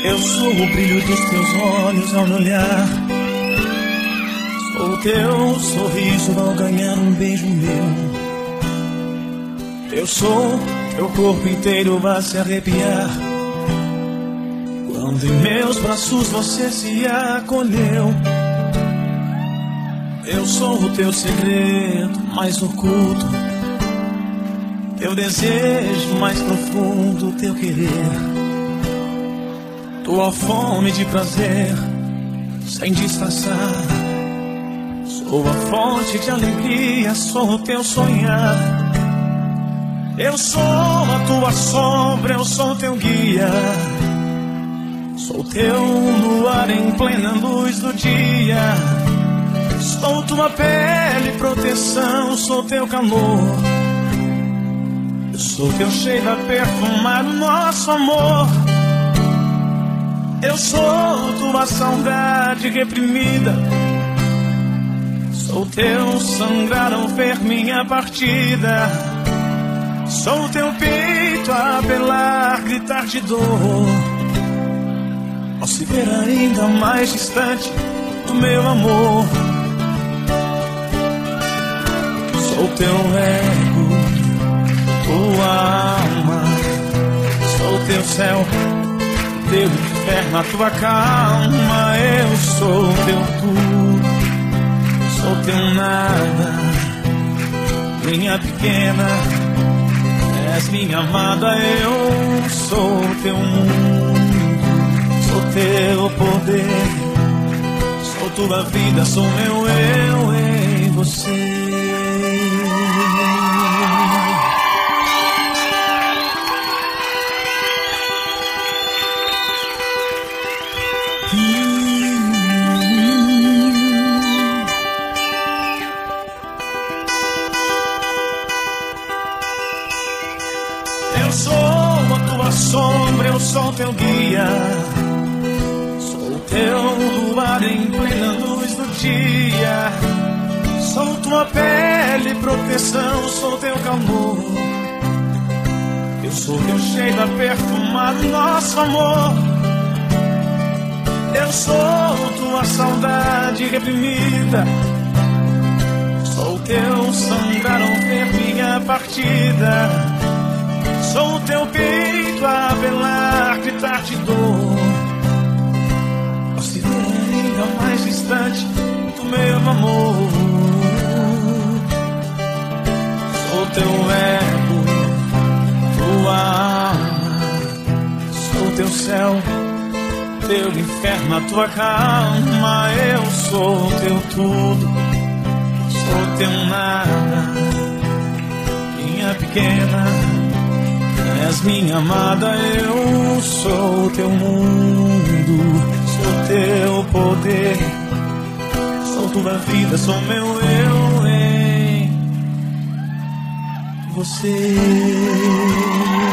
Eu sou o brilho dos teus olhos ao me olhar. Sou o teu sorriso ao ganhar um beijo meu. Eu sou teu corpo inteiro a se arrepiar quando em meus braços você se acolheu. Eu sou o teu segredo mais oculto, teu desejo mais profundo, teu querer. Tua fome de prazer, sem disfarçar. Sou a fonte de alegria, sou o teu sonhar. Eu sou a tua sombra, eu sou teu guia. Sou teu luar em plena luz do dia. Sou tua pele, proteção, sou teu calor. Eu sou teu cheiro a perfumar o nosso amor. Eu sou tua saudade reprimida. Sou teu sangrar ao ver minha partida. Sou teu peito a apelar, gritar de dor, ao se ver ainda mais distante do meu amor. Sou teu ego, tua alma. Sou teu céu, teu inferno, a tua calma. Eu sou teu tudo, sou teu nada. Minha pequena, és minha amada. Eu sou teu mundo, sou teu poder. Sou tua vida, sou meu eu em você. Eu sou a tua sombra, eu sou teu guia. Sou teu luar em plena luz do dia. Sou tua pele, proteção, sou teu calor. Eu sou teu cheiro a perfumar o nosso amor. Eu sou tua saudade reprimida. Sou teu sangrar ao ver minha partida. Sou teu peito a apelar, gritar de dor, ao se ver ainda mais distante do meu amor. Sou teu ego, tua alma. Sou teu céu, teu inferno, a tua calma. Eu sou teu tudo, sou teu nada. Minha pequena, és minha amada. Eu sou teu mundo, sou teu poder. Sou tua vida, sou meu eu em você.